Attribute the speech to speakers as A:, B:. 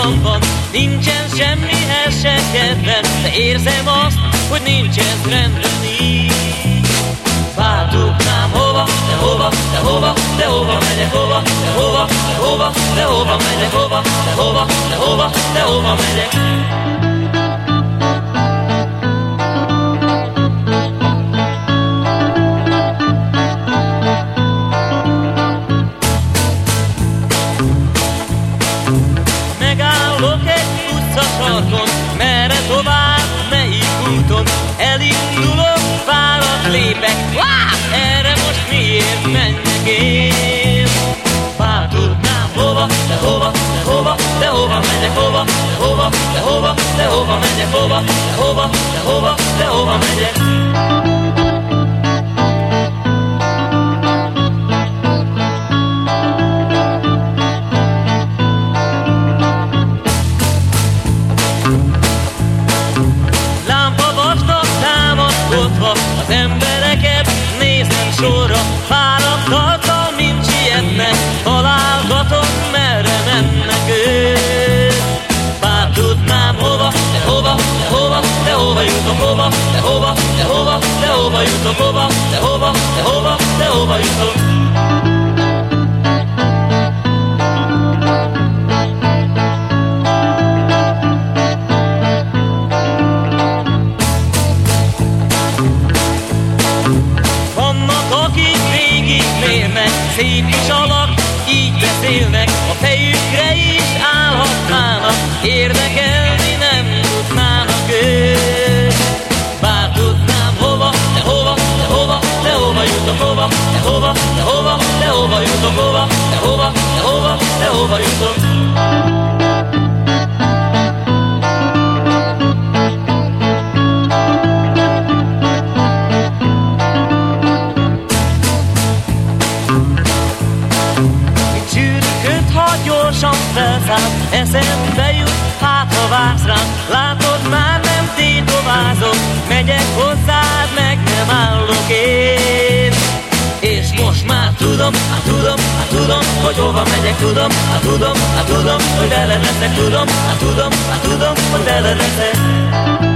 A: jobban van, nincsen semmihez se kedvem, de érzem azt, hogy nincs ez rendben így. Váltotnám hova, de hova, de hova, de hova megyek, hova, de hova, de hova, de hova megyek, hova, de hova, de hova, de hova megyek. Megállok egy utcasarkon, merre tovább, melyik úton? Elindulok, várat lépek, erre most miért menjek én? Váltotnám hova, de hova, de hova, de hova megyek, hova, de hova, de hova, de hova megyek, hova, de hova, de hova, de hova megyek. Az embereket nézem sorra, fáradtak, mint sietnek, találgatom, merre mennek ők. Bár tudnám hova, de hova, de hova, de hova jutok, hova, de hova, de hova, de hova jutok, hova, de hova, de hova, de hova jutok. Szép kis alak, így beszélnek, a fejükre is állhatnának, érdekelni nem tudnának ők. Bár tudnám hova, de hova, de hova, de hova jutok, hova, de hova, de hova, de hova jutok, hova, de hova, de hova, de hova jutok. Gyorsan felszáll, eszembe jut, hát ha vársz rám. Látod, már nem tétovázok, megyek hozzád, meg nem állok én. És most már tudom, hogy hova megyek, tudom, hogy veled leszek, tudom, hogy veled leszek.